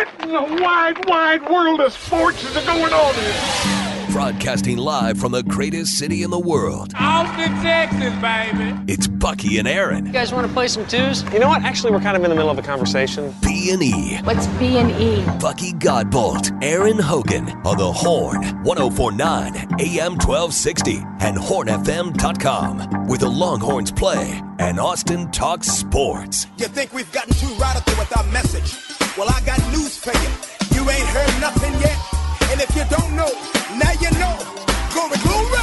What in the wide, wide world of sports is going on here? Broadcasting live from the greatest city in the world. Austin, Texas, baby. It's Bucky and Aaron. You guys want to play some twos? You know what? Actually, we're kind of in the middle of a conversation. B&E. What's B&E? Bucky Godbolt, Aaron Hogan on the Horn, 104.9 AM 1260 and hornfm.com, where the Longhorns play and Austin talks sports. You think we've gotten too radical with our message? Well, I got news for you. You ain't heard nothing yet. And if you don't know, now you know. Glory,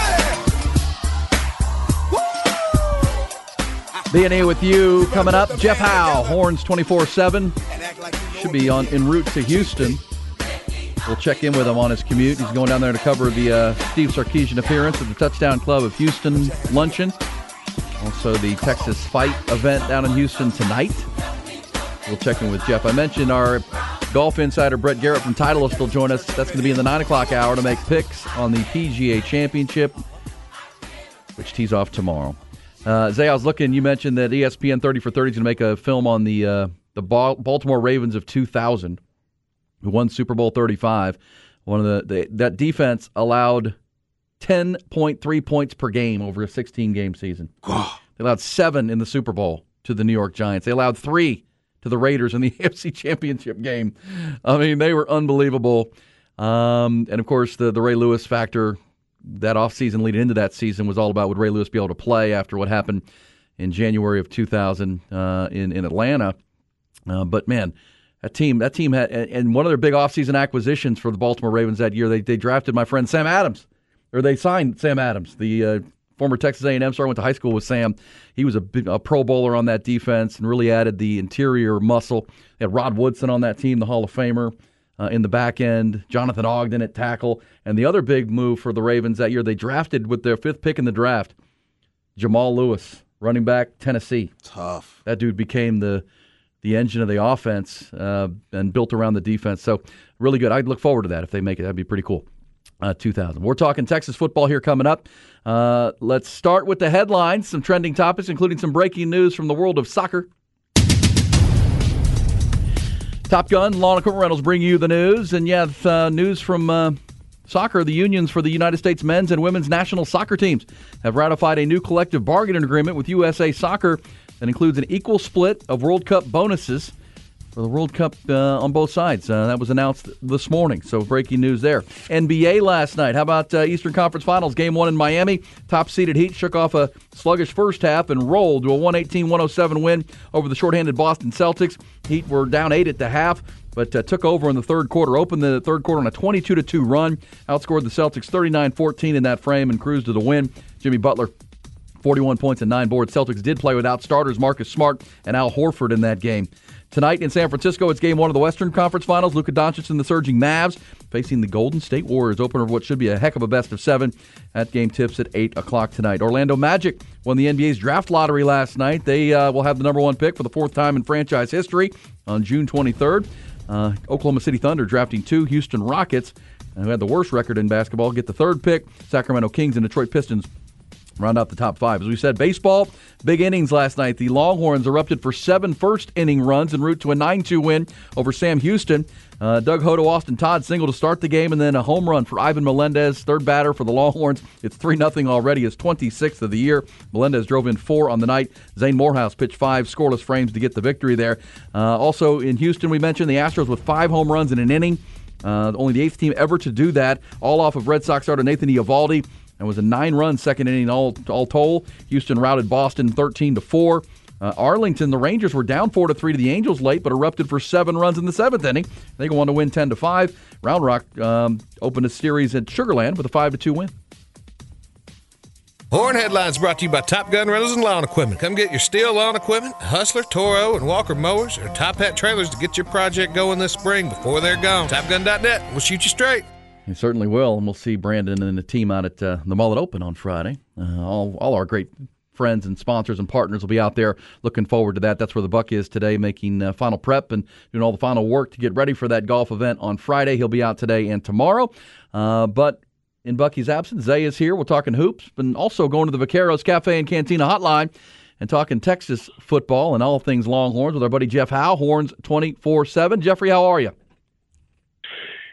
glory! B&E with you coming up. Jeff Howe, Horns 24/7. Should be en route to Houston. We'll check in with him on his commute. He's going down there to cover the Steve Sarkisian appearance at the Touchdown Club of Houston luncheon. Also the Texas Fight event down in Houston tonight. We'll check in with Jeff. I mentioned our golf insider Brett Garrett from Titleist will join us. That's going to be in the 9 o'clock hour to make picks on the PGA Championship, which tees off tomorrow. Zay, I was looking. You mentioned that ESPN 30 for 30 is going to make a film on the Baltimore Ravens of 2000, who won Super Bowl 35. One of that defense allowed 10.3 points per game over a 16-game season. They allowed 7 in the Super Bowl to the New York Giants. They allowed 3 to the Raiders in the AFC Championship game. I mean, they were unbelievable. And, of course, the Ray Lewis factor, that offseason leading into that season was all about would Ray Lewis be able to play after what happened in January of 2000 in Atlanta. But, man, that team had – and one of their big offseason acquisitions for the Baltimore Ravens that year, they drafted my friend Sam Adams. Or they signed Sam Adams, the former Texas A&M star. I went to high school with Sam. He was a Pro Bowler on that defense and really added the interior muscle. They had Rod Woodson on that team, the Hall of Famer, in the back end. Jonathan Ogden at tackle. And the other big move for the Ravens that year, they drafted with their 5th pick in the draft, Jamal Lewis, running back, Tennessee. Tough. That dude became the engine of the offense and built around the defense. So really good. I'd look forward to that if they make it. That'd be pretty cool. 2000. We're talking Texas football here coming up. Let's start with the headlines, some trending topics, including some breaking news from the world of soccer. Top Gun, Lawn Equipment Rentals bring you the news. And news from soccer. The unions for the United States men's and women's national soccer teams have ratified a new collective bargaining agreement with USA Soccer that includes an equal split of World Cup bonuses for the World Cup on both sides. That was announced this morning, so breaking news there. NBA last night. How about Eastern Conference Finals? Game 1 in Miami. Top-seeded Heat shook off a sluggish first half and rolled to a 118-107 win over the shorthanded Boston Celtics. Heat were down 8 at the half, but took over in the third quarter. Opened the third quarter on a 22-2 run. Outscored the Celtics 39-14 in that frame and cruised to the win. Jimmy Butler, 41 points and 9 boards. Celtics did play without starters Marcus Smart and Al Horford in that game. Tonight in San Francisco, it's Game 1 of the Western Conference Finals. Luka Doncic and the surging Mavs facing the Golden State Warriors. Opener of what should be a heck of a best-of-7. That game tips at 8 o'clock tonight. Orlando Magic won the NBA's draft lottery last night. They will have the number 1 pick for the 4th time in franchise history on June 23rd. Oklahoma City Thunder drafting 2 Houston Rockets, who had the worst record in basketball, get the 3rd pick. Sacramento Kings and Detroit Pistons round out the top 5. As we said, baseball, big innings last night. The Longhorns erupted for 7 first-inning runs en route to a 9-2 win over Sam Houston. Doug Hodo, Austin Todd single to start the game, and then a home run for Ivan Melendez, 3rd batter for the Longhorns. It's 3-0 already, his 26th of the year. Melendez drove in 4 on the night. Zane Morehouse pitched 5 scoreless frames to get the victory there. Also in Houston, we mentioned the Astros with 5 home runs in an inning. Only the 8th team ever to do that, all off of Red Sox starter Nathan Eovaldi. It was a 9-run second inning all told. Houston routed Boston 13-4. Arlington, the Rangers were down 4-3 to the Angels late, but erupted for 7 runs in the 7th inning. They go on to win 10-5. Round Rock opened a series at Sugar Land with a 5-2 win. Horn Headlines brought to you by Top Gun Rentals and Lawn Equipment. Come get your steel lawn equipment, Hustler, Toro, and Walker mowers, or Top Hat trailers to get your project going this spring before they're gone. TopGun.net. We'll shoot you straight. He certainly will, and we'll see Brandon and the team out at the Mullet Open on Friday. All our great friends and sponsors and partners will be out there. Looking forward to that. That's where the Buck is today, making final prep and doing all the final work to get ready for that golf event on Friday. He'll be out today and tomorrow. But in Bucky's absence, Zay is here. We're talking hoops, and also going to the Vaqueros Cafe and Cantina hotline and talking Texas football and all things Longhorns with our buddy Jeff Howe, Horns 24/7. Jeffrey, how are you?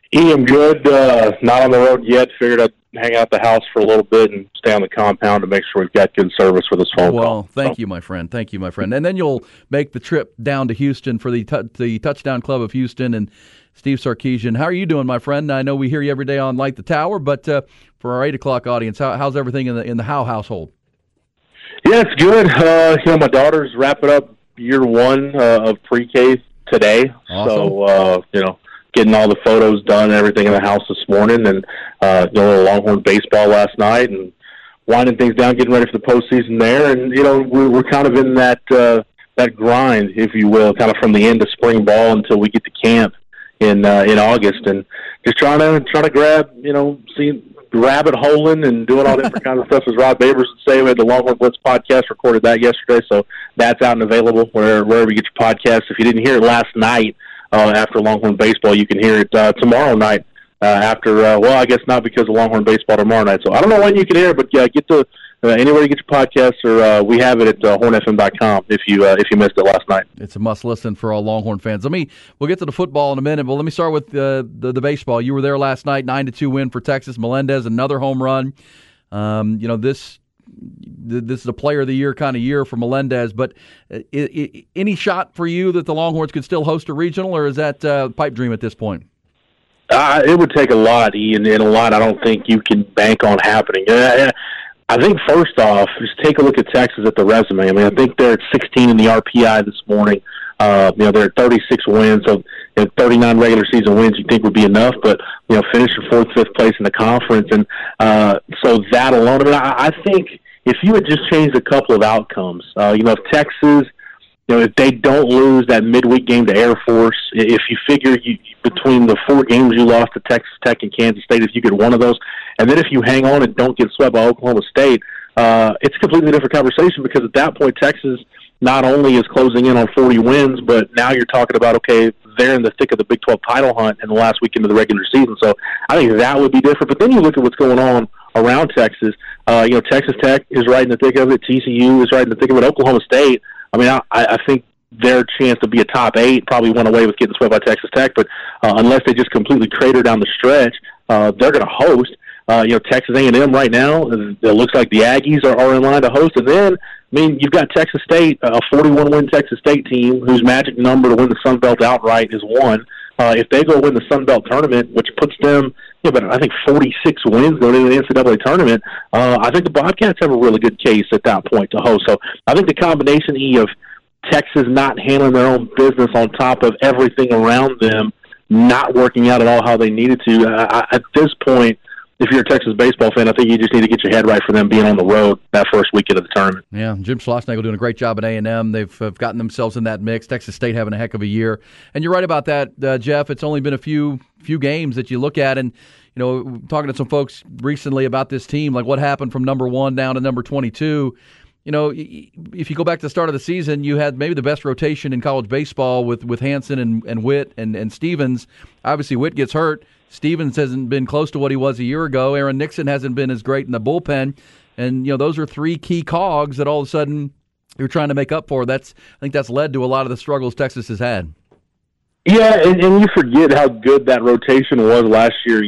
I'm good. Not on the road yet. Figured I'd hang out the house for a little bit and stay on the compound to make sure we've got good service for this phone call. Well, thank you, my friend. Thank you, my friend. And then you'll make the trip down to Houston for the Touchdown Club of Houston and Steve Sarkisian. How are you doing, my friend? I know we hear you every day on Light the Tower, but for our 8 o'clock audience, how's everything in the Howe household? Yeah, it's good. My daughter's wrapping up year 1 of pre-K today. Awesome. So, getting all the photos done and everything in the house this morning, and a little Longhorn baseball last night, and winding things down, getting ready for the postseason there. And we're kind of in that grind, if you will, kind of from the end of spring ball until we get to camp in August, and just trying to grab rabbit holing and doing all different kinds of stuff, as Rod Babers would say. We had the Longhorn Blitz podcast, recorded that yesterday, so that's out and available wherever you get your podcasts. If you didn't hear it last night after Longhorn baseball, you can hear it tomorrow night after. I guess not, because of Longhorn baseball tomorrow night. So I don't know when you can hear it, but get to anywhere you get your podcasts, or we have it at hornfm.com if you missed it last night. It's a must listen for all Longhorn fans. We'll get to the football in a minute, but let me start with the baseball. You were there last night, 9-2 win for Texas. Melendez, another home run. This is a player of the year kind of year for Melendez, but any shot for you that the Longhorns could still host a regional, or is that pipe dream at this point? It would take a lot, Ian, and a lot I don't think you can bank on happening. I think first off, just take a look at Texas at the resume. I think they're at 16 in the RPI this morning. They're at 36 wins, so 39 regular season wins you think would be enough, but finishing 4th, 5th place in the conference, and so that alone. I think if you had just changed a couple of outcomes, if Texas, if they don't lose that midweek game to Air Force, if you figure between the 4 games you lost to Texas Tech and Kansas State, if you get one of those, and then if you hang on and don't get swept by Oklahoma State, it's a completely different conversation, because at that point Texas not only is closing in on 40 wins, but now you're talking about, okay, they're in the thick of the Big 12 title hunt in the last weekend of the regular season. So I think that would be different. But then you look at what's going on around Texas. Texas Tech is right in the thick of it. TCU is right in the thick of it. Oklahoma State, I think their chance to be a top 8 probably went away with getting swept by Texas Tech. But unless they just completely crater down the stretch, they're going to host. Texas A&M right now, it looks like the Aggies are in line to host. And then, you've got Texas State, a 41-win Texas State team whose magic number to win the Sun Belt outright is 1. If they go win the Sun Belt tournament, which puts them, I think 46 wins going into the NCAA tournament, I think the Bobcats have a really good case at that point to host. So I think the combination, of Texas not handling their own business on top of everything around them not working out at all how they needed to, at this point, if you're a Texas baseball fan, I think you just need to get your head right for them being on the road that first weekend of the tournament. Yeah, Jim Schlossnagle doing a great job at A&M. They've gotten themselves in that mix. Texas State having a heck of a year. And you're right about that, Jeff. It's only been a few games that you look at, and talking to some folks recently about this team, like what happened from number 1 down to number 22. If you go back to the start of the season, you had maybe the best rotation in college baseball with Hansen and Witt and Stevens. Obviously, Witt gets hurt. Stevens hasn't been close to what he was a year ago. Aaron Nixon hasn't been as great in the bullpen. And, those are 3 key cogs that all of a sudden you're trying to make up for. I think that's led to a lot of the struggles Texas has had. Yeah, and you forget how good that rotation was last year.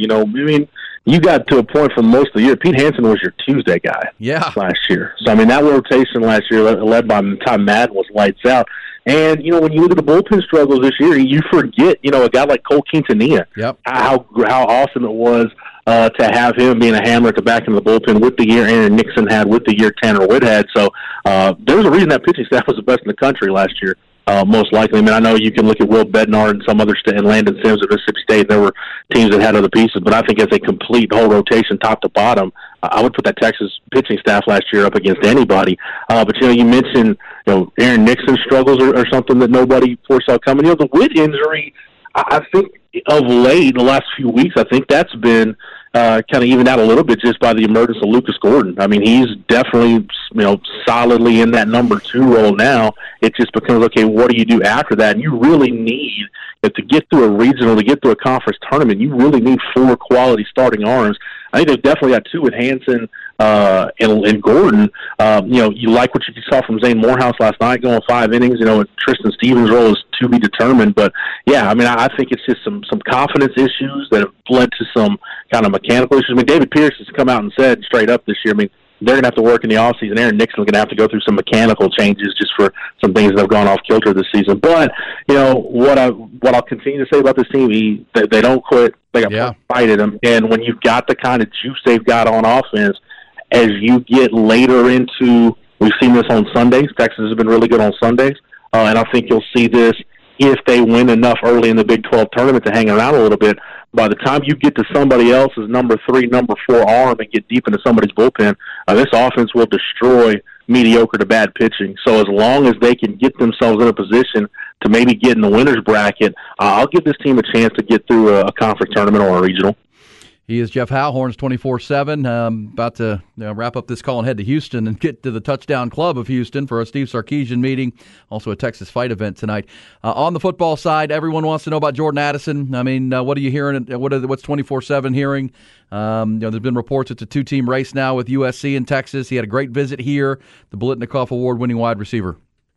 You got to a point for most of the year. Pete Hansen was your Tuesday guy last year. So, that rotation last year, led by Ty Madden, was lights out. And, when you look at the bullpen struggles this year, you forget, a guy like Cole Quintanilla, how awesome it was to have him being a hammer at the back end of the bullpen with the year Aaron Nixon had, with the year Tanner Witt had. So there's a reason that pitching staff was the best in the country last year. Most likely. I know you can look at Will Bednar and some other and Landon Sims at Mississippi State. There were teams that had other pieces, but I think as a complete whole rotation, top to bottom, I would put that Texas pitching staff last year up against anybody. But you mentioned Aaron Nixon's struggles are something that nobody foresaw coming. The Witt injury, I think of late, the last few weeks, I think that's been kind of evened out a little bit just by the emergence of Lucas Gordon. He's definitely, solidly in that number 2 role now. It just becomes, okay, what do you do after that? And you really need, to get through a regional, to get through a conference tournament, you really need 4 quality starting arms. I think they've definitely got 2 with Hansen and Gordon. You like what you saw from Zane Morehouse last night, going 5 innings. Tristan Stevens' role is to be determined. But, yeah, I mean, I think it's just some confidence issues that have led to some kind of mechanical issues. I mean, David Pierce has come out and said straight up this year, I mean, they're going to have to work in the offseason. Aaron Nixon's going to have to go through some mechanical changes just for some things that have gone off kilter this season. But, you know, what I'll continue to say about this team, they don't quit. They got fight in them. And when you've got the kind of juice they've got on offense, as you get later into, we've seen this on Sundays. Texas has been really good on Sundays. And I think you'll see this if they win enough early in the Big 12 tournament to hang around a little bit. By the time you get to somebody else's number 3, number 4 arm and get deep into somebody's bullpen, this offense will destroy mediocre to bad pitching. So as long as they can get themselves in a position to maybe get in the winner's bracket, I'll give this team a chance to get through a conference tournament or a regional. He is Jeff Howe, Horns 24/7. About to wrap up this call and head to Houston and get to the Touchdown Club of Houston for a Steve Sarkisian meeting, also a Texas Fight event tonight. On the football side, everyone wants to know about Jordan Addison. I mean, what are you hearing? What's 24/7 hearing? There's been reports it's a 2-team race now with USC and Texas. He had a great visit here, the Biletnikoff Award-winning wide receiver.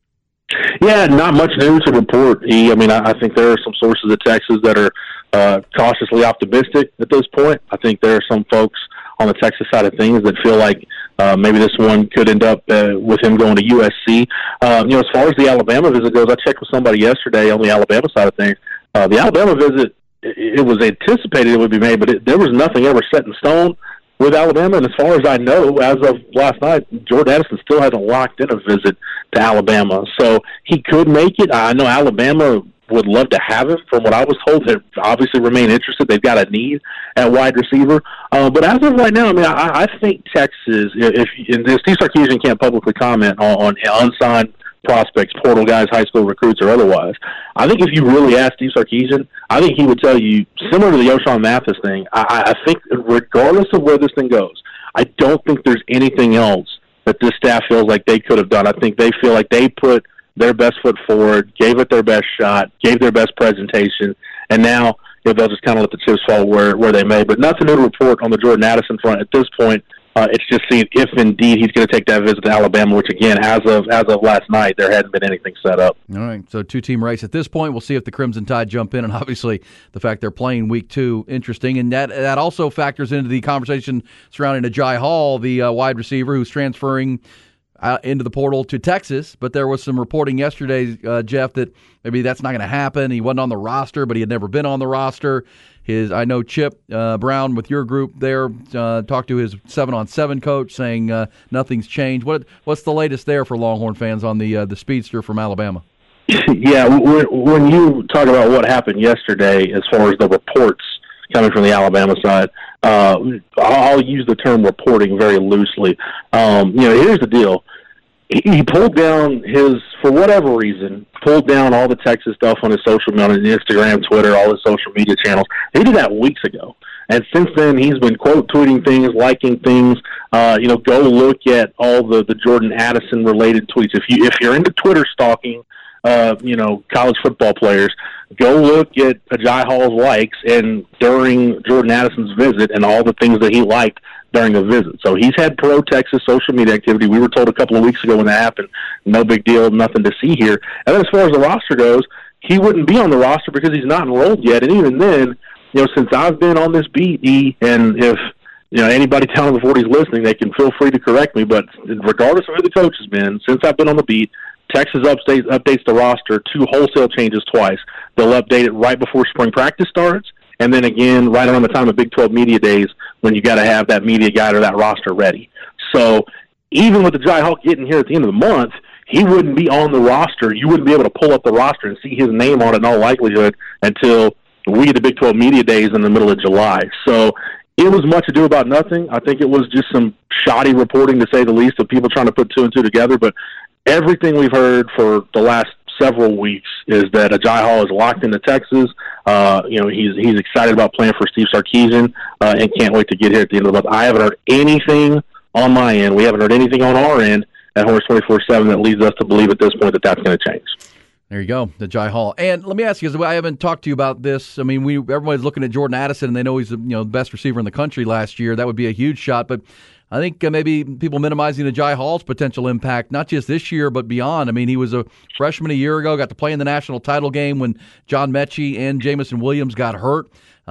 Yeah, not much news to report. I think there are some sources at Texas that are cautiously optimistic at this point. I think there are some folks on the Texas side of things that feel like maybe this one could end up with him going to USC. As far as the Alabama visit goes, I checked with somebody yesterday on the Alabama side of things. The Alabama visit, it was anticipated it would be made, but there was nothing ever set in stone with Alabama. And as far as I know, as of last night, Jordan Addison still hasn't locked in a visit to Alabama. So he could make it. I know Alabama would love to have him. From what I was told, they obviously remain interested. They've got a need at wide receiver. But as of right now, I think Texas, if Steve Sarkisian can't publicly comment on unsigned prospects, portal guys, high school recruits, or otherwise, I think if you really ask Steve Sarkisian, I think he would tell you, similar to the O'Shawn Mathis thing, I think regardless of where this thing goes, I don't think there's anything else that this staff feels like they could have done. I think they feel like they put their best foot forward, gave it their best shot, gave their best presentation, and now they'll just kind of let the chips fall where they may. But nothing new to report on the Jordan Addison front at this point. It's just seeing if indeed he's going to take that visit to Alabama, which again, as of last night, there hadn't been anything set up. All right, so 2-team race at this point. We'll see if the Crimson Tide jump in, and obviously the fact they're playing week 2, interesting, and that also factors into the conversation surrounding Ajay Hall, the wide receiver who's transferring into the portal to Texas. But there was some reporting yesterday, Jeff, that maybe that's not going to happen. He wasn't on the roster, but he had never been on the roster. I know Chip Brown with your group there talked to his 7-on-7 coach saying nothing's changed. What's the latest there for Longhorn fans on the speedster from Alabama? Yeah, when you talk about what happened yesterday as far as the reports coming from the Alabama side, I'll use the term reporting very loosely. Here's the deal. He pulled down for whatever reason, pulled down all the Texas stuff on his social media, on his Instagram, Twitter, all his social media channels. He did that weeks ago. And since then, he's been quote tweeting things, liking things. Go look at all the Jordan Addison related tweets. If you're into Twitter stalking, college football players, go look at Ajay Hall's likes and during Jordan Addison's visit and all the things that he liked during the visit. So he's had pro-Texas social media activity. We were told a couple of weeks ago when that happened, no big deal, nothing to see here. And then as far as the roster goes, he wouldn't be on the roster because he's not enrolled yet. And even then, since I've been on this beat, and if anybody down in the 40s listening, they can feel free to correct me, but regardless of who the coach has been, since I've been on the beat, Texas updates the roster 2 wholesale changes twice. They'll update it right before spring practice starts, and then again right around the time of Big 12 media days when you got to have that media guide or that roster ready. So even with the Ajay Hall getting here at the end of the month, he wouldn't be on the roster. You wouldn't be able to pull up the roster and see his name on it in all likelihood until we get the Big 12 media days in the middle of July. So it was much ado about nothing. I think it was just some shoddy reporting, to say the least, of people trying to put 2 and 2 together. But everything we've heard for the last several weeks is that Ajay Hall is locked into Texas. He's excited about playing for Steve Sarkisian and can't wait to get here at the end of the month. I haven't heard anything on my end. We haven't heard anything on our end at Horns 24/7 that leads us to believe at this point that that's going to change. There you go, Ajay Hall. And let me ask you, because I haven't talked to you about this. I mean, everybody's looking at Jordan Addison, and they know he's the best receiver in the country last year. That would be a huge shot. But I think maybe people minimizing Agiye Hall's potential impact, not just this year but beyond. I mean, he was a freshman a year ago, got to play in the national title game when John Mechie and Jamison Williams got hurt.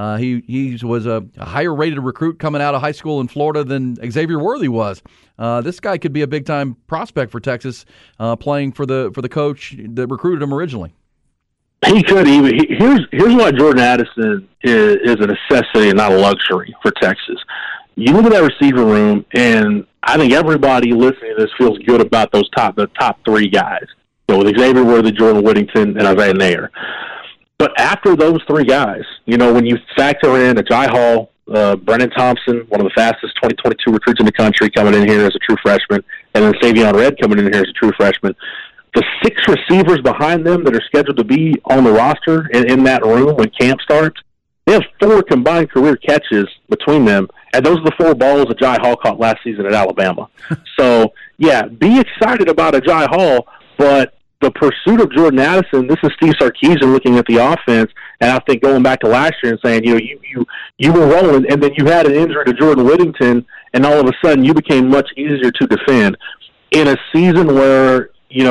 He was a higher rated recruit coming out of high school in Florida than Xavier Worthy was. This guy could be a big time prospect for Texas, playing for the coach that recruited him originally. He could even. Here's why Jordan Addison is a necessity and not a luxury for Texas. You look at that receiver room, and I think everybody listening to this feels good about the top three guys. With Xavier Worthy, Jordan Whittington, and Isaiah Nair. But after those three guys, when you factor in Agiye Hall, Brennan Thompson, one of the fastest 2022 recruits in the country, coming in here as a true freshman, and then Savion Red coming in here as a true freshman, the six receivers behind them that are scheduled to be on the roster in that room when camp starts, they have 4 combined career catches between them, and those are the 4 balls Agiye Hall caught last season at Alabama. So, yeah, be excited about Agiye Hall, but the pursuit of Jordan Addison, this is Steve Sarkisian looking at the offense, and I think going back to last year and saying, you were rolling, and then you had an injury to Jordan Whittington, and all of a sudden you became much easier to defend. In a season where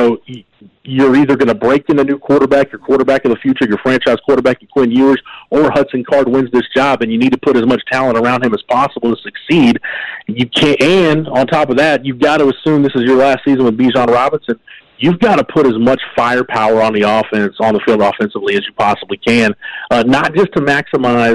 you're either going to break in a new quarterback, your quarterback of the future, your franchise quarterback, Quinn Ewers, or Hudson Card wins this job, and you need to put as much talent around him as possible to succeed. You can't, and on top of that, you've got to assume this is your last season with Bijan Robinson. You've got to put as much firepower on the offense, on the field offensively as you possibly can, not just to maximize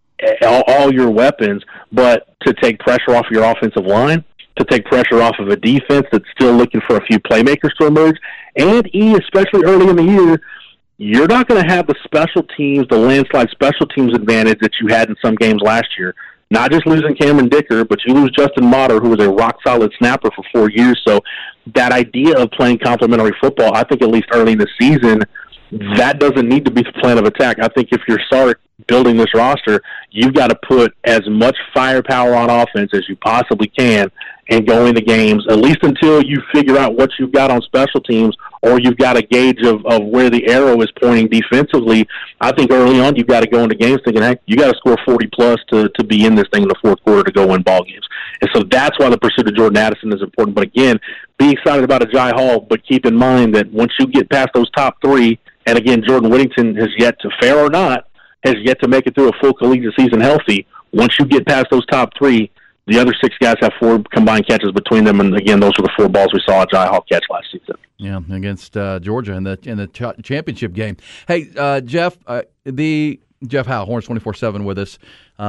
all your weapons, but to take pressure off your offensive line, to take pressure off of a defense that's still looking for a few playmakers to emerge. And especially early in the year, you're not going to have the special teams, the landslide special teams advantage that you had in some games last year. Not just losing Cameron Dicker, but you lose Justin Motter, who was a rock-solid snapper for 4 years. So that idea of playing complementary football, I think at least early in the season, that doesn't need to be the plan of attack. I think if you're Sark building this roster, you've got to put as much firepower on offense as you possibly can and go into games, at least until you figure out what you've got on special teams, or you've got a gauge of where the arrow is pointing defensively. I think early on you've got to go into games thinking, hey, you got to score 40-plus to be in this thing in the fourth quarter to go win ball games. And so that's why the pursuit of Jordan Addison is important. But again, be excited about Agiye Hall, but keep in mind that once you get past those top 3, and again, Jordan Whittington has yet to, fair or not, has yet to make it through a full collegiate season healthy. Once you get past those top 3, the other 6 guys have 4 combined catches between them, and again, those were the 4 balls we saw Agiye Hall catch last season. Yeah, against Georgia in the championship game. Hey, Jeff, Jeff Howe, Horns 24/7 with us.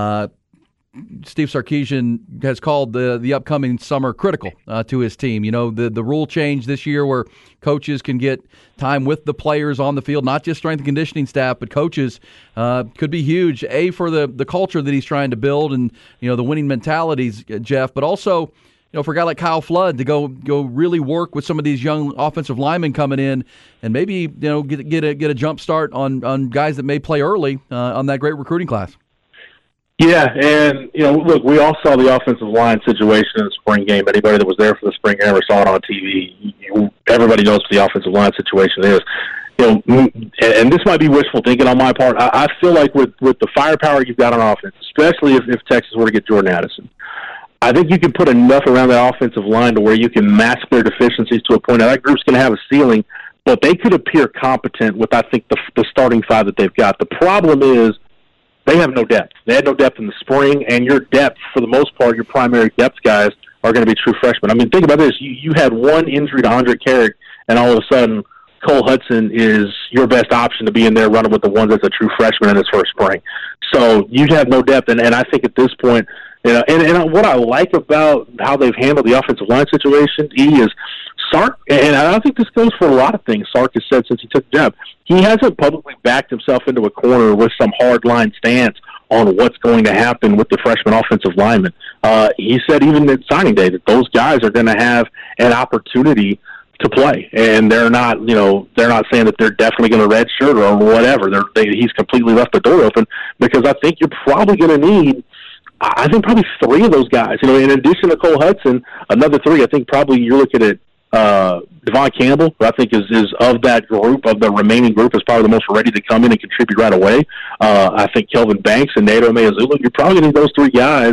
Steve Sarkisian has called the upcoming summer critical to his team. The rule change this year where coaches can get time with the players on the field, not just strength and conditioning staff, but coaches, could be huge, for the culture that he's trying to build and, the winning mentalities, Jeff, but also, for a guy like Kyle Flood to go really work with some of these young offensive linemen coming in and maybe, get a jump start on guys that may play early on that great recruiting class. Yeah, and, look, we all saw the offensive line situation in the spring game. Anybody that was there for the spring game or saw it on TV, everybody knows what the offensive line situation is. And this might be wishful thinking on my part. I feel like with the firepower you've got on offense, especially if Texas were to get Jordan Addison, I think you can put enough around that offensive line to where you can mask their deficiencies to a point. Now, that group's going to have a ceiling, but they could appear competent with, I think, the starting 5 that they've got. The problem is, they have no depth. They had no depth in the spring, and your depth, for the most part, your primary depth guys are going to be true freshmen. I mean, think about this. You had one injury to Andre Carrick, and all of a sudden, Cole Hudson is your best option to be in there running with the ones that's a true freshman in his first spring. So you have no depth, and I think at this point, and what I like about how they've handled the offensive line situation, is Sark, and I think this goes for a lot of things Sark has said since he took the job, he hasn't publicly backed himself into a corner with some hard-line stance on what's going to happen with the freshman offensive linemen. He said even at signing day that those guys are going to have an opportunity to play, and they're not saying that they're definitely going to redshirt or whatever. He's completely left the door open, because I think you're probably going to need, I think, probably 3 of those guys. In addition to Cole Hudson, another 3. I think probably you're looking at Devon Campbell, who I think is of that group, of the remaining group, is probably the most ready to come in and contribute right away. I think Kelvin Banks and Nato Meazulu, you're probably going to need those 3 guys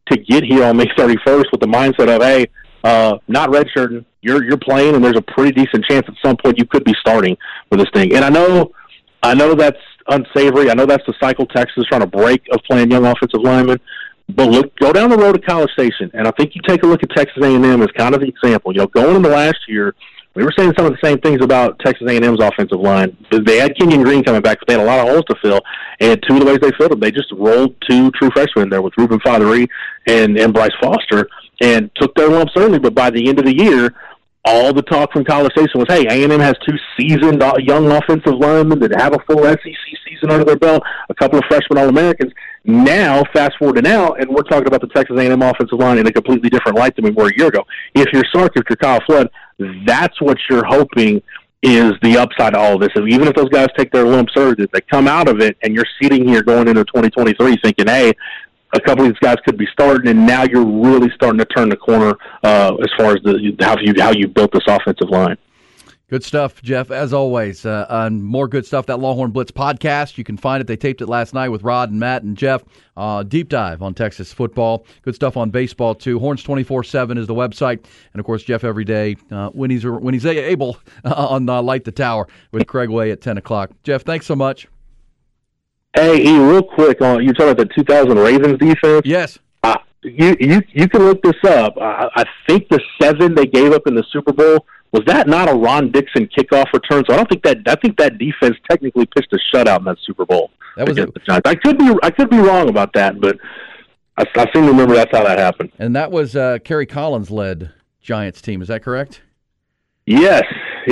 to get here on May 31st with the mindset of, hey, not redshirting, you're playing, and there's a pretty decent chance at some point you could be starting for this thing. And I know that's unsavory. I know that's the cycle Texas is trying to break of playing young offensive linemen. But go down the road to College Station, and I think you take a look at Texas A&M as kind of the example. Going into last year, we were saying some of the same things about Texas A&M's offensive line. They had Kenyon Green coming back, but they had a lot of holes to fill. And two of the ways they filled them, they just rolled two true freshmen there with Ruben Fatheree and Bryce Foster and took their lumps early. But by the end of the year, all the talk from College Station was, hey, A&M has two seasoned young offensive linemen that have a full SEC season under their belt, a couple of freshman All-Americans. Now, fast forward to now, and we're talking about the Texas A&M offensive line in a completely different light than we were a year ago. If you're Sark, if you're Kyle Flood, that's what you're hoping is the upside to all of this. And even if those guys take their lumps early, they come out of it, and you're sitting here going into 2023 thinking, hey, a couple of these guys could be starting, and now you're really starting to turn the corner as far as how you built this offensive line. Good stuff, Jeff, as always. More good stuff, that Longhorn Blitz podcast. You can find it. They taped it last night with Rod and Matt and Jeff. Deep dive on Texas football. Good stuff on baseball, too. Horns247 is the website. And, of course, Jeff every day when he's able on Light the Tower with Craig Way at 10 o'clock. Jeff, thanks so much. Hey, E, real quick, you talking about the 2000 Ravens defense? Yes. You can look this up. I think the 7 they gave up in the Super Bowl, was that not a Ron Dixon kickoff return? So I think that defense technically pitched a shutout in that Super Bowl. That was against the Giants. I could be wrong about that, but I seem to remember that's how that happened. And that was Kerry Collins led Giants team. Is that correct? Yes.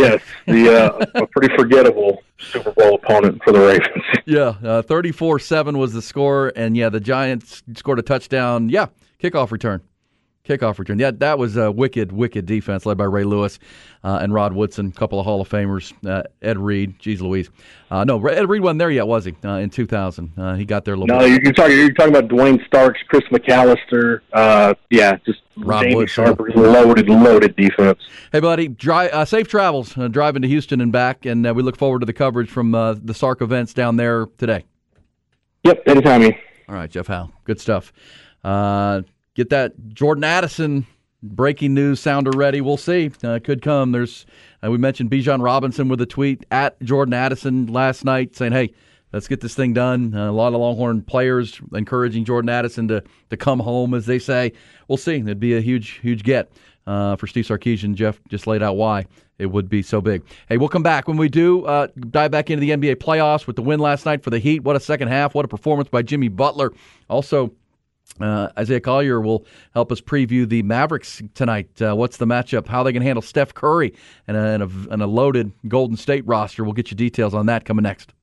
A pretty forgettable Super Bowl opponent for the Ravens. Yeah, 34-7 was the score, and the Giants scored a touchdown. Yeah, kickoff return. Yeah, that was a wicked defense led by Ray Lewis and Rod Woodson, a couple of Hall of Famers. Ed Reed, geez Louise. No, Ed Reed wasn't there yet, was he? In 2000, he got there a little bit. No, you're talking about Dwayne Starks, Chris McAllister. just Rob Jamie Woodson. Sharper, loaded defense. Hey, buddy, safe travels driving to Houston and back, and we look forward to the coverage from the Sark events down there today. Yep, anytime. All right, Jeff Howe, good stuff. Get that Jordan Addison breaking news sounder ready. We'll see. Could come. There's we mentioned Bijan Robinson with a tweet at Jordan Addison last night saying, hey, let's get this thing done. A lot of Longhorn players encouraging Jordan Addison to come home, as they say. We'll see. It'd be a huge get for Steve Sarkisian. Jeff just laid out why it would be so big. Hey, we'll come back. When we do, dive back into the NBA playoffs with the win last night for the Heat. What a second half. What a performance by Jimmy Butler. Also, Isaiah Collier will help us preview the Mavericks tonight. What's the matchup? How they can handle Steph Curry and a loaded Golden State roster. We'll get you details on that coming next.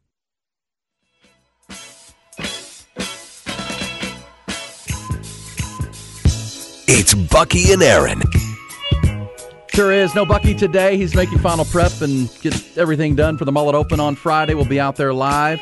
It's Bucky and Aaron. Sure is. No Bucky today. He's making final prep and get everything done for the Mullet Open on Friday. We'll be out there live.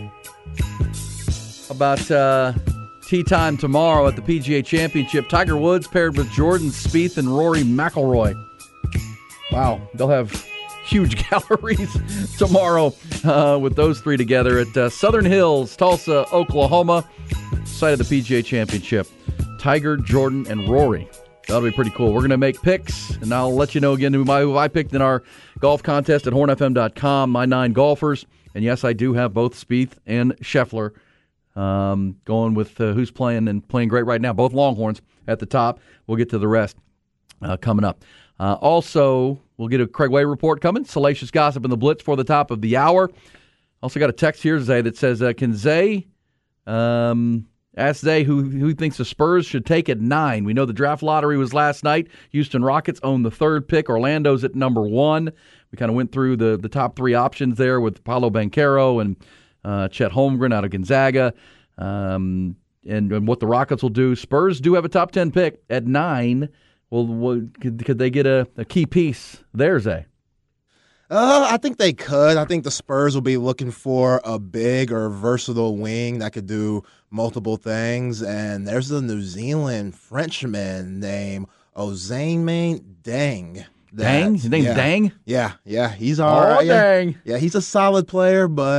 About tee time tomorrow at the PGA Championship. Tiger Woods paired with Jordan Spieth and Rory McIlroy. Wow, they'll have huge galleries tomorrow with those three together at Southern Hills, Tulsa, Oklahoma, site of the PGA Championship. Tiger, Jordan, and Rory. That'll be pretty cool. We're going to make picks, and I'll let you know again who I picked in our golf contest at hornfm.com, my 9 golfers. And yes, I do have both Spieth and Scheffler. Going with who's playing and playing great right now. Both Longhorns at the top. We'll get to the rest coming up. Also, we'll get a Craig Way report coming. Salacious gossip in the Blitz for the top of the hour. Also got a text here, Zay, that says, can Zay ask Zay who he thinks the Spurs should take at 9? We know the draft lottery was last night. Houston Rockets own the 3rd pick. Orlando's at number 1. We kind of went through the top 3 options there with Paolo Banchero and Chet Holmgren out of Gonzaga, and what the Rockets will do. Spurs do have a top 10 pick at 9. Could they get a key piece there, Zay? I think they could. I think the Spurs will be looking for a big or versatile wing that could do multiple things. And there's a New Zealand Frenchman named Ousmane Dieng. Dang? His name's Dang? Yeah. He's all right. Dang. Yeah, he's a solid player, but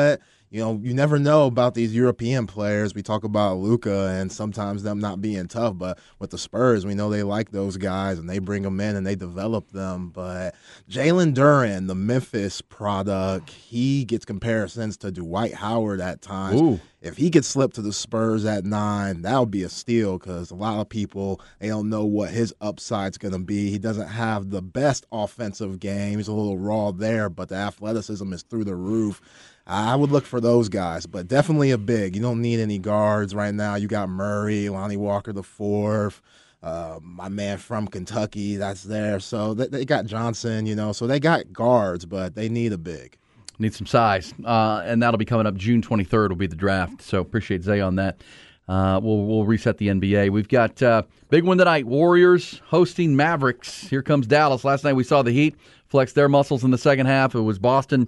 you never know about these European players. We talk about Luka and sometimes them not being tough, but with the Spurs, we know they like those guys and they bring them in and they develop them. But Jalen Duren, the Memphis product, he gets comparisons to Dwight Howard at times. Ooh. If he could slip to the Spurs at 9, that would be a steal because a lot of people, they don't know what his upside's going to be. He doesn't have the best offensive game. He's a little raw there, but the athleticism is through the roof. I would look for those guys, but definitely a big. You don't need any guards right now. You got Murray, Lonnie Walker the fourth, my man from Kentucky that's there. So they got Johnson, so they got guards, but they need a big. Need some size, and that'll be coming up June 23rd will be the draft, so appreciate Zay on that. We'll reset the NBA. We've got big one tonight, Warriors hosting Mavericks. Here comes Dallas. Last night we saw the Heat flex their muscles in the second half. It was Boston.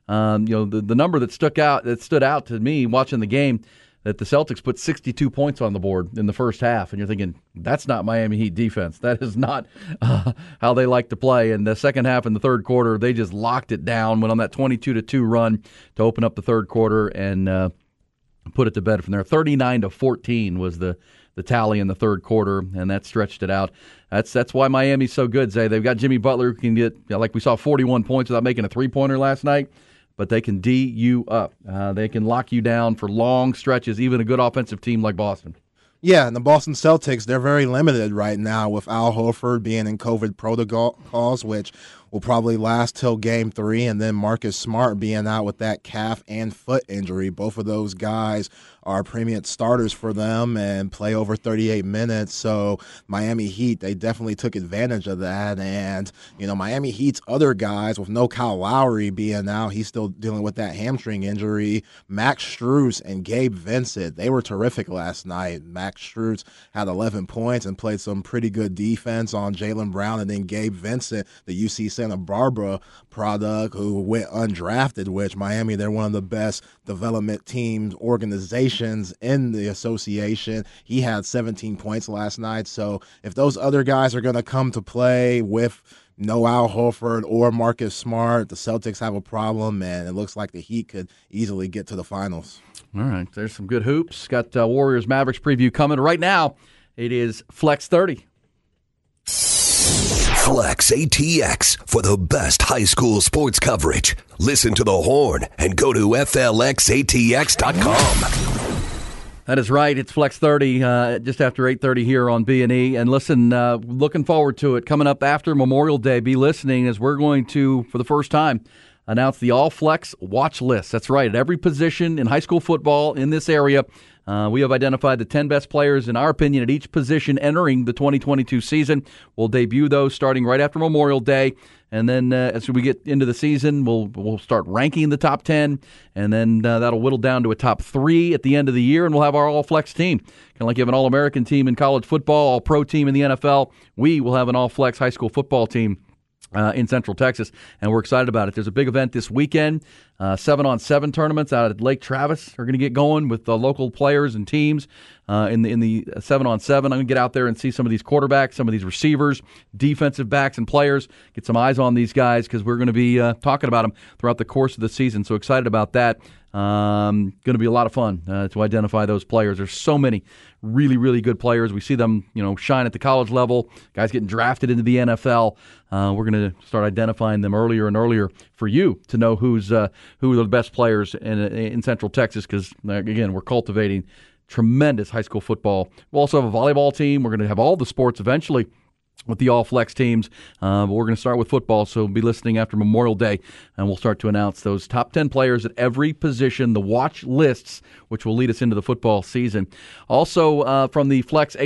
The number that stood out to me watching the game, that the Celtics put 62 points on the board in the first half, and you're thinking, that's not Miami Heat defense. That is not how they like to play. And the second half and the third quarter, they just locked it down, went on that 22-2 run to open up the third quarter and put it to bed from there. 39-14 was the tally in the third quarter, and that stretched it out. That's why Miami's so good, Zay. They've got Jimmy Butler, who can get, like we saw, 41 points without making a three-pointer last night. But they can D you up. They can lock you down for long stretches, even a good offensive team like Boston. Yeah, and the Boston Celtics, they're very limited right now with Al Horford being in COVID protocols, which will probably last till Game 3, and then Marcus Smart being out with that calf and foot injury. Both of those guys are premium starters for them and play over 38 minutes. So Miami Heat, they definitely took advantage of that. And, Miami Heat's other guys, with no Kyle Lowry being out, he's still dealing with that hamstring injury. Max Strus and Gabe Vincent, they were terrific last night. Max Strus had 11 points and played some pretty good defense on Jaylen Brown. And then Gabe Vincent, the UC Santa Barbara product, who went undrafted, which Miami, they're one of the best development teams, organizations in the association. He had 17 points last night. So if those other guys are going to come to play with no Al Horford or Marcus Smart, the Celtics have a problem, and it looks like the Heat could easily get to the finals. All right, there's some good hoops. Got Warriors Mavericks preview coming right now. It is Flex 30. Flex ATX for the best high school sports coverage. Listen to the Horn and go to FLXATX.com. That is right. It's Flex 30 just after 8:30 here on B&E. And listen, looking forward to it. Coming up after Memorial Day, be listening as we're going to, for the first time, announce the All Flex watch list. That's right. At every position in high school football in this area, we have identified the 10 best players, in our opinion, at each position entering the 2022 season. We'll debut those starting right after Memorial Day. And then as we get into the season, we'll start ranking the top 10, and then that'll whittle down to a top 3 at the end of the year, and we'll have our All-Flex team. Kind of like you have an All-American team in college football, All-Pro team in the NFL, we will have an All-Flex high school football team in Central Texas, and we're excited about it. There's a big event this weekend. 7-on-7 tournaments out at Lake Travis are going to get going with the local players and teams in the 7-on-7. I'm going to get out there and see some of these quarterbacks, some of these receivers, defensive backs, and players. Get some eyes on these guys because we're going to be talking about them throughout the course of the season. So excited about that. Going to be a lot of fun to identify those players. There's so many really, really good players. We see them, shine at the college level. Guys getting drafted into the NFL. We're going to start identifying them earlier and earlier for you to know who are the best players in Central Texas. Because again, we're cultivating tremendous high school football. We'll also have a volleyball team. We're going to have all the sports eventually with the All-Flex teams. But we're going to start with football, so be listening after Memorial Day, and we'll start to announce those top 10 players at every position, the watch lists, which will lead us into the football season. Also, from the Flex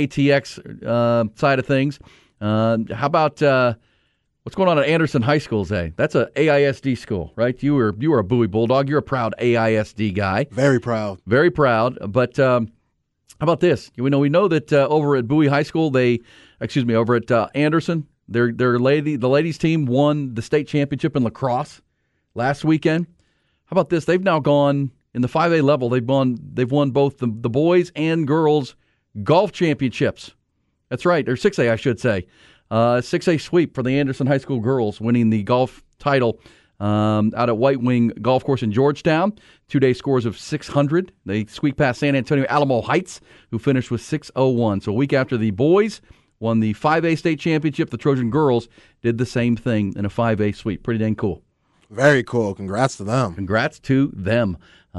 ATX side of things, how about what's going on at Anderson High School, Zay? That's a AISD school, right? You were a Bowie Bulldog. You're a proud AISD guy. Very proud. Very proud. But how about this? We know that over at Bowie High School, over at Anderson, the ladies team won the state championship in lacrosse last weekend. How about this? They've now gone in the 5A level. They've won both the boys and girls golf championships. That's right, or 6A, I should say. 6A sweep for the Anderson High School girls, winning the golf title out at White Wing Golf Course in Georgetown. 2-day scores of 600. They squeaked past San Antonio Alamo Heights, who finished with 601. So a week after the boys won the 5A state championship, the Trojan girls did the same thing in a 5A sweep. Pretty dang cool. Very cool. Congrats to them. Congrats to them.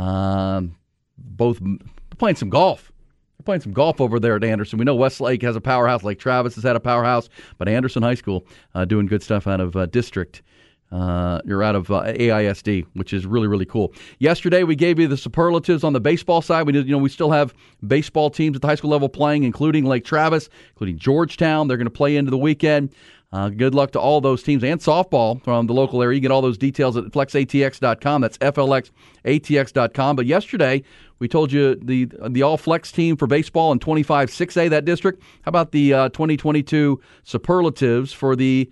Both playing some golf. They're playing some golf over there at Anderson. We know Westlake has a powerhouse. Lake Travis has had a powerhouse. But Anderson High School doing good stuff out of district. You're out of AISD, which is really, really cool. Yesterday, we gave you the superlatives on the baseball side. We still have baseball teams at the high school level playing, including Lake Travis, including Georgetown. They're going to play into the weekend. Good luck to all those teams and softball from the local area. You get all those details at flexatx.com. That's flxatx.com. But yesterday, we told you the all-flex team for baseball in 25 6A, that district. How about the 2022 superlatives for the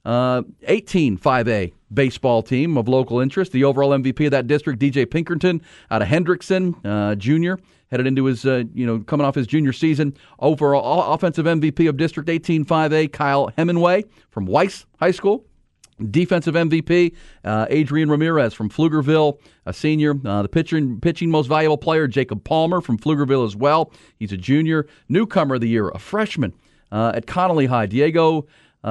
18 5A baseball team of local interest? The overall MVP of that district, DJ Pinkerton out of Hendrickson, junior, headed into his, coming off his junior season. Overall offensive MVP of District 18 5A, Kyle Hemingway from Weiss High School. Defensive MVP, Adrian Ramirez from Pflugerville, a senior. The pitching most valuable player, Jacob Palmer from Pflugerville as well. He's a junior. Newcomer of the year, a freshman at Connolly High, Diego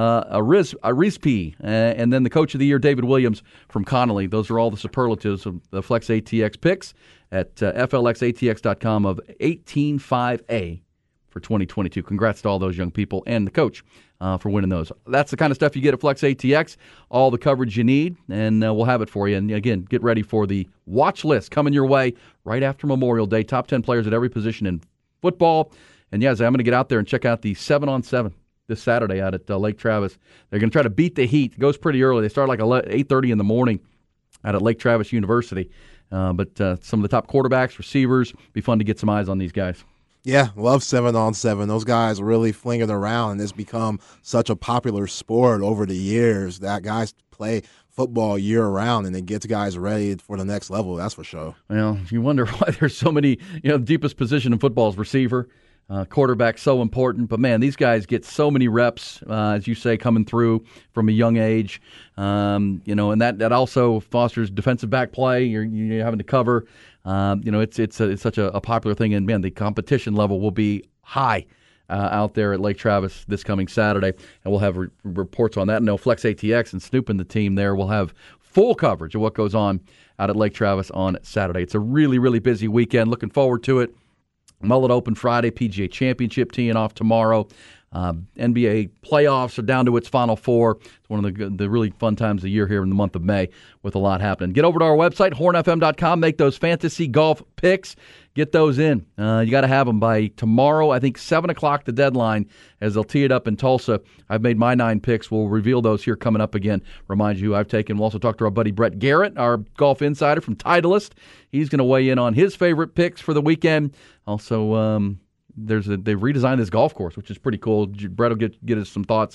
Arizpi, and then the coach of the year, David Williams from Connolly. Those are all the superlatives of the Flex ATX picks at flxatx.com of 18-5A for 2022. Congrats to all those young people and the coach for winning those. That's the kind of stuff you get at Flex ATX, all the coverage you need, and we'll have it for you. And again, get ready for the watch list coming your way right after Memorial Day. Top 10 players at every position in football. And yes, I'm going to get out there and check out the 7-on-7 this Saturday out at Lake Travis. They're going to try to beat the heat. It goes pretty early. They start like 8:30 in the morning out at Lake Travis University. But some of the top quarterbacks, receivers, be fun to get some eyes on these guys. Yeah, love 7-on-7. Those guys really fling it around, and it's become such a popular sport over the years that guys play football year-round, and it gets guys ready for the next level, that's for sure. Well, you wonder why there's so many, the deepest position in football is receiver. Quarterback so important, but man, these guys get so many reps, as you say, coming through from a young age. And that also fosters defensive back play. You're having to cover. It's such a popular thing, and man, the competition level will be high out there at Lake Travis this coming Saturday, and we'll have reports on that. And Flex ATX and Snoop and the team there will have full coverage of what goes on out at Lake Travis on Saturday. It's a really, really busy weekend. Looking forward to it. Mullet Open Friday, PGA Championship teeing off tomorrow. NBA playoffs are down to its Final Four. It's one of the really fun times of the year here in the month of May with a lot happening. Get over to our website, hornfm.com. Make those fantasy golf picks. Get those in. You got to have them by tomorrow. I think 7 o'clock the deadline as they'll tee it up in Tulsa. I've made my 9 picks. We'll reveal those here coming up again. Remind you, we'll also talk to our buddy Brett Garrett, our golf insider from Titleist. He's going to weigh in on his favorite picks for the weekend. Also, they've redesigned this golf course, which is pretty cool. Brett will get us some thoughts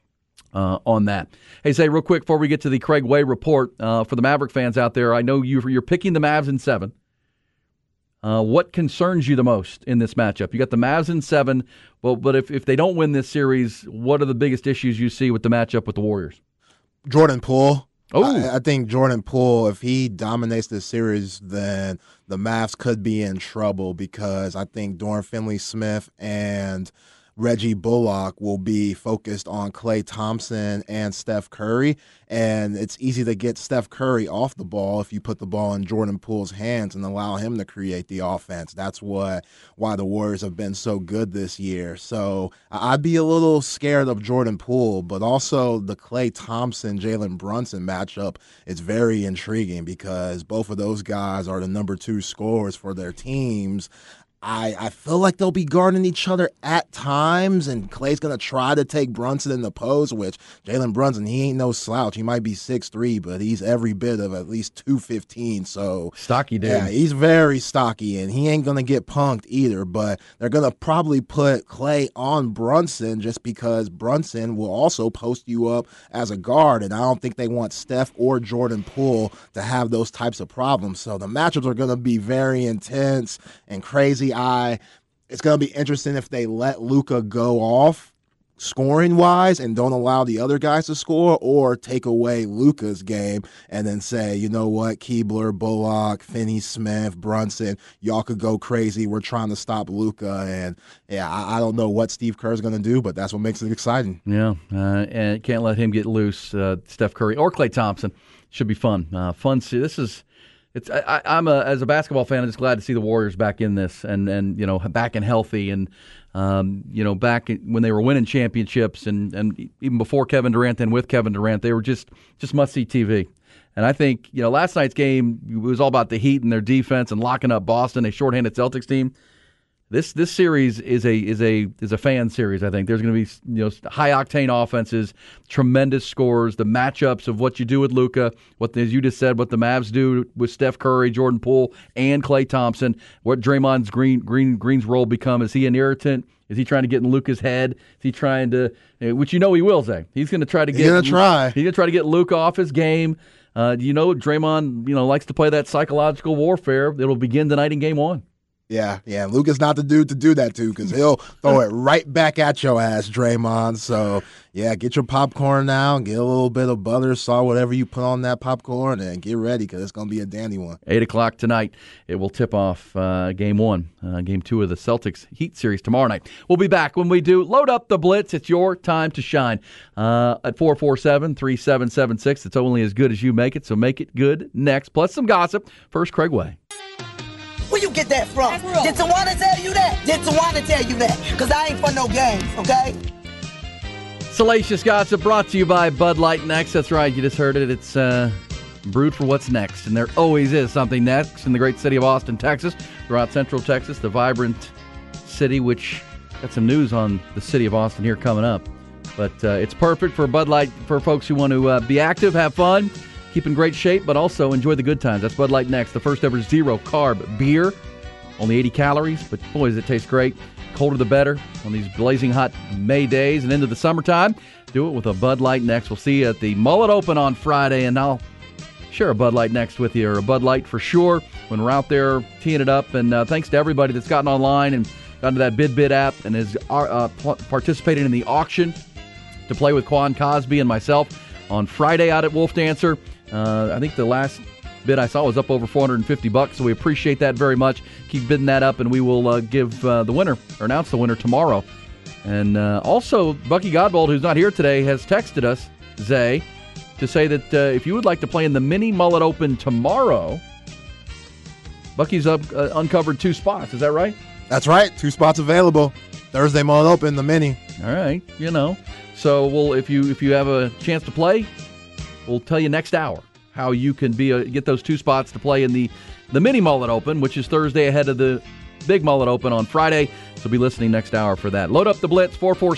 on that. Hey, say real quick before we get to the Craig Way report for the Maverick fans out there, I know you're picking the Mavs in 7. What concerns you the most in this matchup? You got the Mavs in 7, but if they don't win this series, what are the biggest issues you see with the matchup with the Warriors? Jordan Poole. Oh, I think Jordan Poole, if he dominates this series, then the Mavs could be in trouble because I think Dorian Finney-Smith and Reggie Bullock will be focused on Klay Thompson and Steph Curry, and it's easy to get Steph Curry off the ball if you put the ball in Jordan Poole's hands and allow him to create the offense. That's why the Warriors have been so good this year. So I'd be a little scared of Jordan Poole, but also the Klay Thompson-Jalen Brunson matchup is very intriguing because both of those guys are the number 2 scorers for their teams. I feel like they'll be guarding each other at times, and Klay's going to try to take Brunson in the post, which Jalen Brunson, he ain't no slouch. He might be 6'3", but he's every bit of at least 215. So stocky dude. Yeah, he's very stocky, and he ain't going to get punked either, but they're going to probably put Klay on Brunson just because Brunson will also post you up as a guard, and I don't think they want Steph or Jordan Poole to have those types of problems. So the matchups are going to be very intense and crazy. It's going to be interesting if they let Luka go off scoring wise and don't allow the other guys to score, or take away Luka's game and then say, you know what, Keebler, Bullock, Finney-Smith, Brunson, y'all could go crazy. We're trying to stop Luka. And yeah, I don't know what Steve Kerr's going to do, but that's what makes it exciting. Yeah, and can't let him get loose. Steph Curry or Klay Thompson. Should be fun. I'm as a basketball fan, I'm just glad to see the Warriors back in this and back and healthy and back when they were winning championships and even before Kevin Durant and with Kevin Durant, they were just must see TV. And I think last night's game, it was all about the Heat and their defense and locking up Boston, a shorthanded Celtics team. This series is a fan series. I think there's going to be high octane offenses, tremendous scores, the matchups of what you do with Luka, as you just said, what the Mavs do with Steph Curry, Jordan Poole, and Klay Thompson. What Draymond's Green's role become? Is he an irritant? Is he trying to get in Luka's head? Is he trying to, which he will, Zay. He's going to try to get. He's going to try to get Luka off his game. Draymond likes to play that psychological warfare. It'll begin tonight in Game 1. Yeah, Luka's not the dude to do that to because he'll throw it right back at your ass, Draymond. So, yeah, get your popcorn now, get a little bit of butter, salt, whatever you put on that popcorn, and get ready because it's going to be a dandy one. 8 o'clock tonight, it will tip off Game 1, Game 2 of the Celtics Heat series tomorrow night. We'll be back when we do Load Up the Blitz. It's your time to shine at 447-3776. It's only as good as you make it, so make it good next. Plus some gossip. First, Craig Way. Where you get that from? Did Tawana tell you that? Did Tawana tell you that? Because I ain't for no games, okay? Salacious Gossip brought to you by Bud Light Next. That's right, you just heard it. It's brewed for what's next, and there always is something next in the great city of Austin, Texas. Throughout Central Texas, the vibrant city, which got some news on the city of Austin here coming up. But it's perfect for Bud Light, for folks who want to be active, have fun, keep in great shape, but also enjoy the good times. That's Bud Light Next, the first ever zero-carb beer. Only 80 calories, but boy, does it taste great. Colder the better on these blazing hot May days and into the summertime. Do it with a Bud Light Next. We'll see you at the Mullet Open on Friday, and I'll share a Bud Light Next with you, or a Bud Light for sure, when we're out there teeing it up. And thanks to everybody that's gotten online and gotten to that BidBid app and has participated in the auction to play with Quan Cosby and myself on Friday out at Wolf Dancer. I think the last bid I saw was up over $450, so we appreciate that very much. Keep bidding that up, and we will give the winner, or announce the winner tomorrow. And also, Bucky Godbold, who's not here today, has texted us, Zay, to say that if you would like to play in the Mini Mullet Open tomorrow, Bucky's uncovered 2 spots. Is that right? That's right. 2 spots available. Thursday Mullet Open, the Mini. All right. So if you have a chance to play, we'll tell you next hour how you can get those 2 spots to play in the Mini Mullet Open, which is Thursday ahead of the Big Mullet Open on Friday. So be listening next hour for that. Load up the Blitz,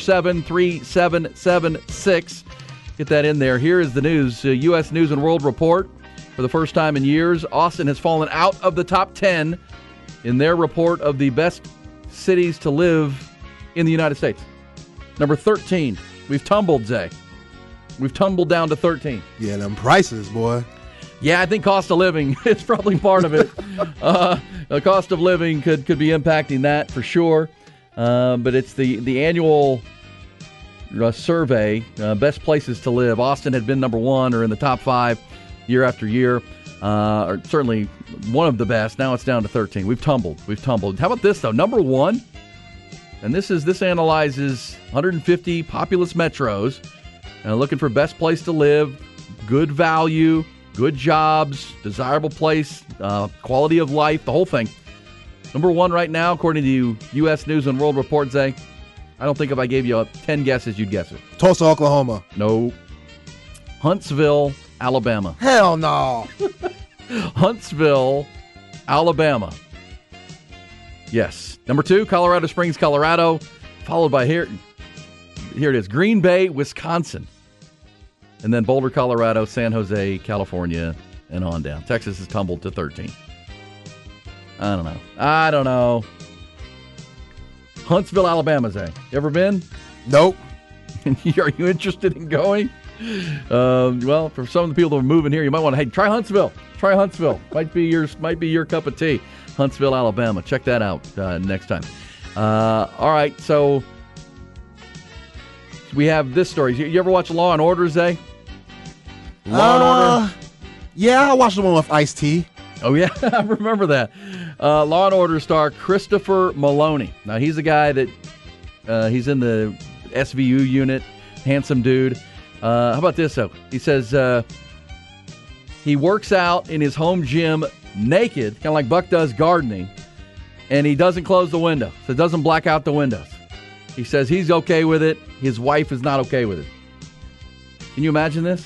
447-3776. Get that in there. Here is the news. U.S. News and World Report. For the first time in years, Austin has fallen out of the top 10 in their report of the best cities to live in the United States. Number 13. We've tumbled, Zay. We've tumbled down to 13. Yeah, them prices, boy. Yeah, I think cost of living is probably part of it. The cost of living could be impacting that for sure. But it's the annual survey, best places to live. Austin had been number 1 or in the top 5 year after year, or certainly one of the best. Now it's down to 13. We've tumbled. How about this, though? Number 1, and this analyzes 150 populous metros, and looking for best place to live, good value, good jobs, desirable place, quality of life, the whole thing. Number 1 right now, according to U.S. News and World Report, Zay, I don't think if I gave you 10 guesses, you'd guess it. Tulsa, Oklahoma. No. Huntsville, Alabama. Hell no. Huntsville, Alabama. Yes. Number 2, Colorado Springs, Colorado, followed by here it is, Green Bay, Wisconsin. And then Boulder, Colorado, San Jose, California, and on down. Texas has tumbled to 13. I don't know. Huntsville, Alabama, Zay. You ever been? Nope. Are you interested in going? Well, for some of the people that are moving here, you might want to, try Huntsville. Try Huntsville. Might be your cup of tea. Huntsville, Alabama. Check that out next time. All right, so we have this story. You ever watch Law and Order, Zay? Law and Order? Yeah, I watched the one with Ice-T. Oh, yeah, I remember that. Law and Order star Christopher Maloney. Now, he's a guy that he's in the SVU unit, handsome dude. How about this, though? He says he works out in his home gym naked, kind of like Buck does gardening, and he doesn't close the window, so it doesn't black out the windows. He says he's okay with it. His wife is not okay with it. Can you imagine this?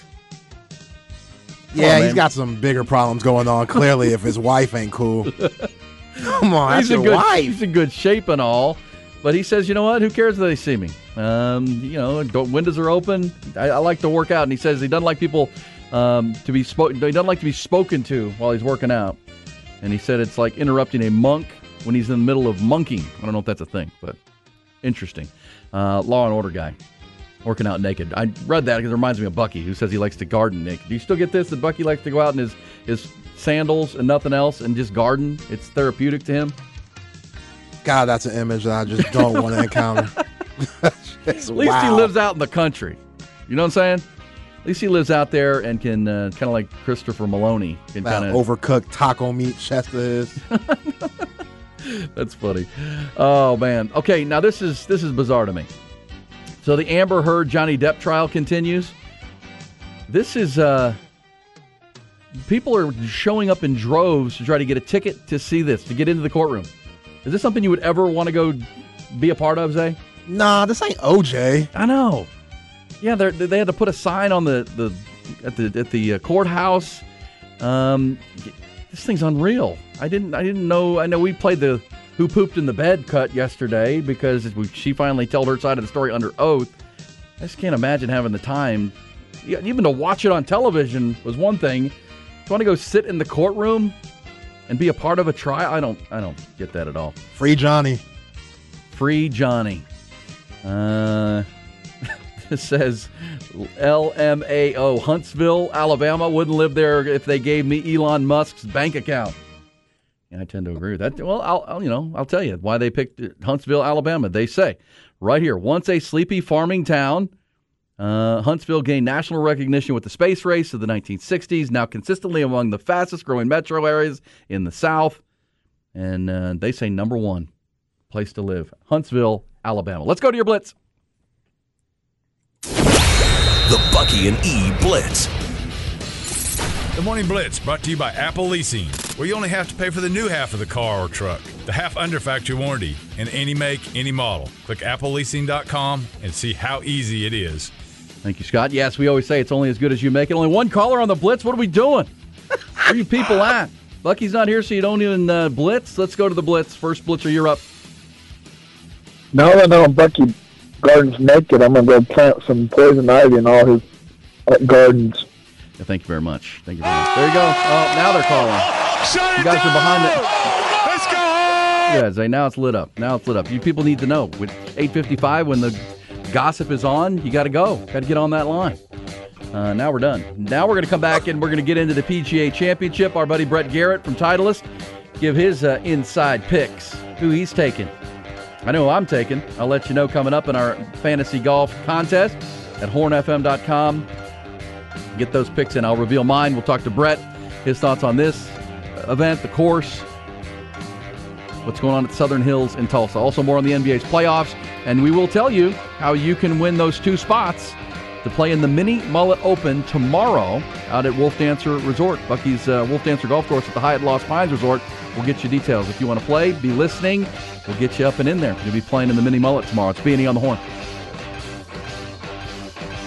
Yeah, he's got some bigger problems going on, clearly, if his wife ain't cool. Come on, that's your wife. He's in good shape and all, but he says, you know what? Who cares if they see me? Windows are open. I like to work out, and he says he doesn't like people to be spoken. He doesn't like to be spoken to while he's working out, and he said it's like interrupting a monk when he's in the middle of monking. I don't know if that's a thing, but interesting. Law and Order guy. Working out naked. I read that because it reminds me of Bucky, who says he likes to garden naked. Do you still get this, that Bucky likes to go out in his sandals and nothing else and just garden? It's therapeutic to him? God, that's an image that I just don't want to encounter. At least he lives out in the country. You know what I'm saying? At least he lives out there and can, kind of like Christopher Maloney, can kind of overcooked taco meat chest of his. That's funny. Oh, man. Okay, now this is bizarre to me. So the Amber Heard Johnny Depp trial continues. This is, people are showing up in droves to try to get a ticket to see this, to get into the courtroom. Is this something you would ever want to go be a part of, Zay? Nah, this ain't OJ. I know. Yeah, they had to put a sign on at the courthouse. This thing's unreal. I didn't know. I know we played the Who Pooped in the Bed cut yesterday because she finally told her side of the story under oath. I just can't imagine having the time. Even to watch it on television was one thing. To want to go sit in the courtroom and be a part of a trial, I don't get that at all. Free Johnny. Free Johnny. It says LMAO, Huntsville, Alabama. Wouldn't live there if they gave me Elon Musk's bank account. And I tend to agree with that. Well, I'll tell you why they picked Huntsville, Alabama. They say right here, once a sleepy farming town, Huntsville gained national recognition with the space race of the 1960s, now consistently among the fastest growing metro areas in the South. And they say number one place to live, Huntsville, Alabama. Let's go to your Blitz. The Bucky and E Blitz. The Morning Blitz brought to you by Apple Leasing, where you only have to pay for the new half of the car or truck, the half under factory warranty, in any make, any model. Click appleleasing.com and see how easy it is. Thank you, Scott. Yes, we always say it's only as good as you make it. Only one caller on the Blitz. What are we doing? Where are you people at? Bucky's not here, so you don't even blitz. Let's go to the Blitz. First Blitzer, you're up. Now that I know Bucky gardens naked, I'm going to go plant some poison ivy in all his gardens. Yeah, thank you very much. Thank you very much. There you go. Oh, now they're calling. You guys are behind it. Let's go home! Yeah, Zay, now it's lit up. You people need to know. With 8:55, when the gossip is on, you got to go. Got to get on that line. Now we're done. Now we're going to come back and we're going to get into the PGA Championship. Our buddy Brett Garrett from Titleist give his inside picks, who he's taking. I know who I'm taking. I'll let you know coming up in our fantasy golf contest at hornfm.com. Get those picks in. I'll reveal mine. We'll talk to Brett, his thoughts on this event, the course, what's going on at Southern Hills in Tulsa. Also more on the NBA's playoffs, and we will tell you how you can win those 2 spots to play in the Mini Mullet Open tomorrow out at Wolf Dancer Resort. Bucky's Wolf Dancer Golf Course at the Hyatt Lost Pines Resort. We'll get you details. If you want to play, be listening. We'll get you up and in there. You'll be playing in the Mini Mullet tomorrow. It's B&E on the Horn.